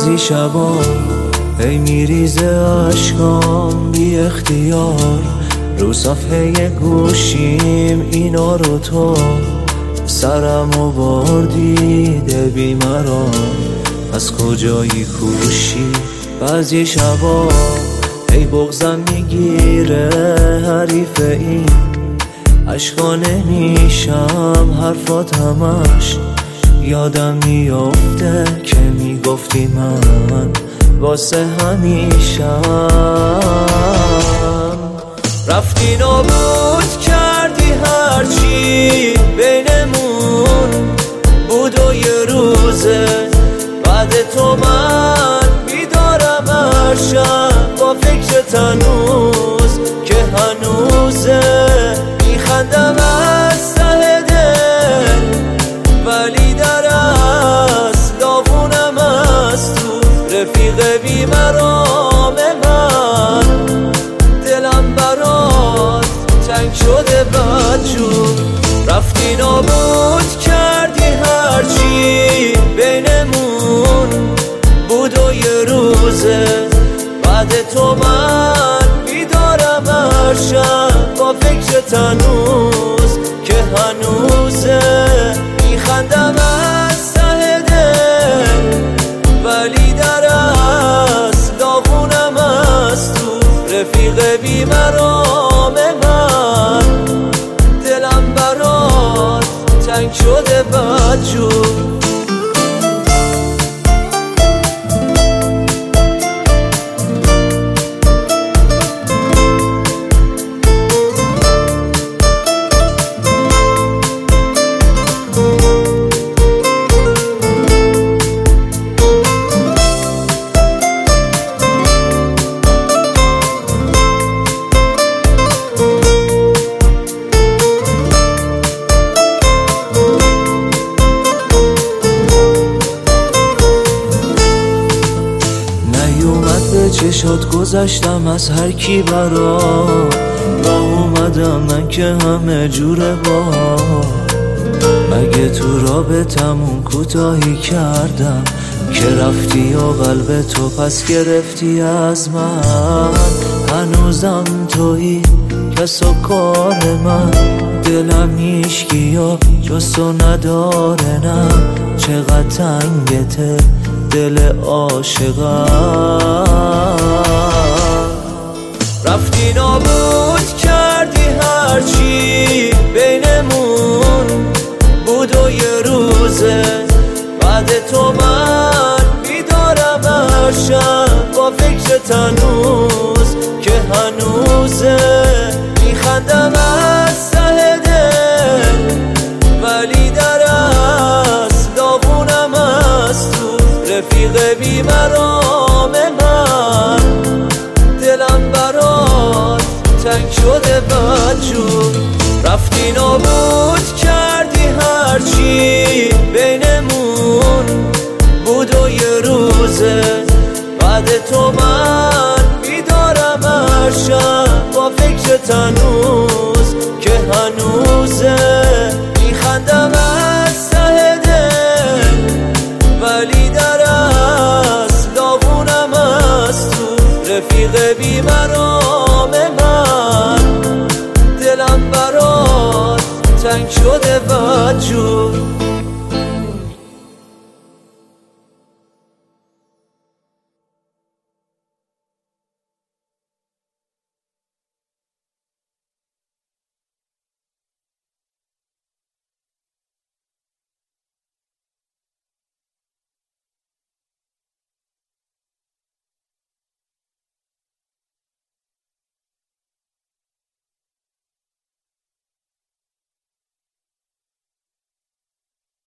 بعضی شبا هی میریزه عشقام بی اختیار، رو صفحه گوشیم اینا رو تو سرمو بردیده بیمران، از کجایی کوشی؟ بعضی شبا هی بغضم میگیره حریف این عشقا، نمیشم حرفات همش یادم میافته که میگفتی من واسه همیشم. رفتی نابود کردی هرچی بینمون بود و یه روزه بعد تو من بیدارم هر شب با فکرت هنوز که هنوزه، میخندم از ته دل ولی در اصل داغونم از تو، رفیق بیمرام من دلم برات تنگ شده بدجور. رفتی نابود کردی هرچی بینمون بود و یه روزه بعد تو من بیدارم هر شب با فکرت هنوز که هنوزه، میخندم از ته دل ولی در اصل داغونم از تو، رفیق بیمرام من دلم برات تنگ شده بدجور. چشات گذشتم از هر کی برات، راه اومدم من که همه جوره با مگه تو رابطمون کوتاهی کردم که رفتی و قلب تو پس گرفتی از من، هنوزم تویی کس و کار من، دلم هیچکی و جز تو نداره، نه چقدر تنگته دل عاشقم. رفتی نابود کردی هرچی بینمون بود و یه روزه بعد تو من بیدارم هر شب با فکرت هنوز که هنوزه، میخندم از ته دل ولی در اصل داغونم از تو، رفیق بیمرام من دلم برات تنگ شده بدجور. رفتی نابود کردی هرچی بینمون بود و یه روزه بعد تو من بیدارم هر شب با فکرت هنوز که هنوزه، میخندم از ته دل ولی در اصل داغونم از تو، رفیق بیمرام من دلم برات تنگ شده بدجور.